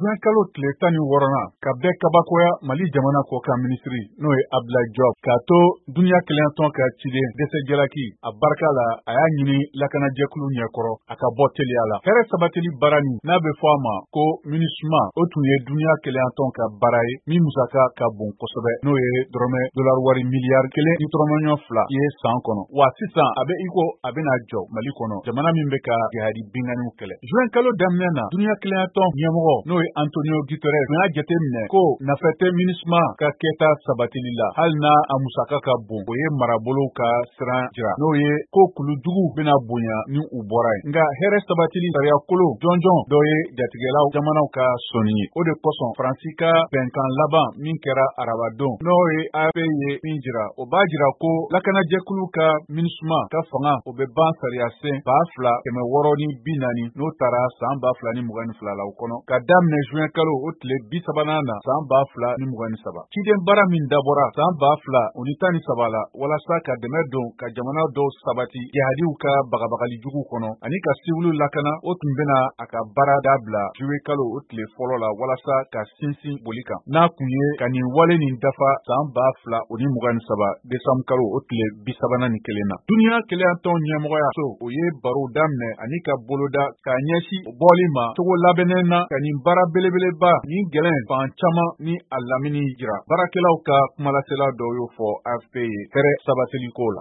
juin kalo tile 16 ka bɛɛ kabakoya Mali jamana kɔkan minisiri n'o ye Abdoulaye Diop k'a to duniya keleyatɔn ka ciden Dɛsɛ Jalaki a barika la a y'a ɲini lakanajɛkulu ɲɛkɔrɔ a ka bɔ teliya la. Hɛrɛ sabatili baara nin n'a bɛ fɔ a ma ko MINUSMA o tun ye duniya keleyatɔn ka baara ye min musaka ka bon kosɛbɛ n'o ye dɔrɔmɛ $1 miliyari 1.2 ye san kɔnɔ. Wa sisan a bɛ iko a bɛna jɔ Mali kɔnɔ jamana min bɛ ka jihadi binganiw kɛlɛ. Juin kalo daminɛ na duniya keleyatɔn ɲɛmɔgɔ n'o ye Antonio Guterres tun y'a jate minɛ ko nafa tɛ MINUSMA ka kɛta sabatili la hali n'a a musaka ka bon. O ye marabolow ka siran jira n'o ye ko kulujugu bɛna bonya ni u bɔra ye. Nka hɛrɛ sabatili sariya kolo jɔnjɔn dɔ ye jatigɛlaw jamanaw ka sɔnni ye. O de kosɔn Faransi ka bɛnkan laban min kɛra arabadon n'o ye AFP ye min jira o b'a jira ko lakanajɛkulu ka MINUSMA ka fanga o bɛ ban sariya sen 2640 n'o taara san 2022 la o kɔnɔ ka daminɛ juin kalo o tile 30 na san 2023. Ciden baara min dabɔra san 2013 la walasa ka dɛmɛ don ka jamana dɔw sabati jihadiw ka bagabagali jugu kɔnɔ ani ka siwulu lakana o tun bɛna a ka baara dabila juillet kalo o tile fɔlɔ la walasa ka sinsin boli kan. N'a kun ye ka nin wale nin dafa san 2023 décembre kalo o tile 31 na. Duniya keleyatɔn ɲɛmɔgɔyaso o ye baro daminɛ ani ka boloda k'a ɲɛsin bɔli ma cogo labɛnnen na ka nin baara belebeleba nin gɛlɛn fan caman ni a lamini jira. Baarakɛlaw ka kumalasela dɔw y'o fɔ AFP ye hɛrɛ sabatiliko la.